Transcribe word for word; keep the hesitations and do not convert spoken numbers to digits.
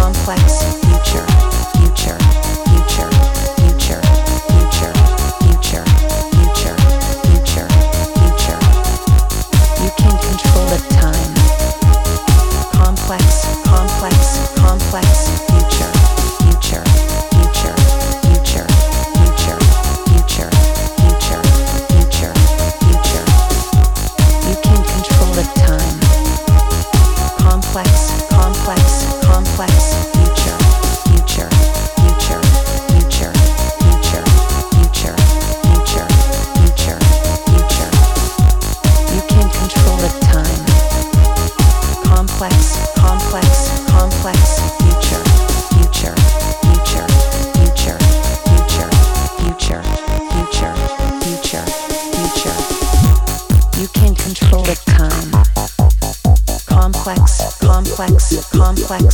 complex, future, future, future, future, future, future, future, future, future. You can control the time. Complex, complex, complex, future, future, future, future, future, future, future, future, future. You can control the time. Complex, complex, complex, future, future, future, future, future, future, future, future, future. You can control the time. Complex, complex, complex, future, future, future, future, future, future, future, future, future. You can control the time. Complex, complex, complex,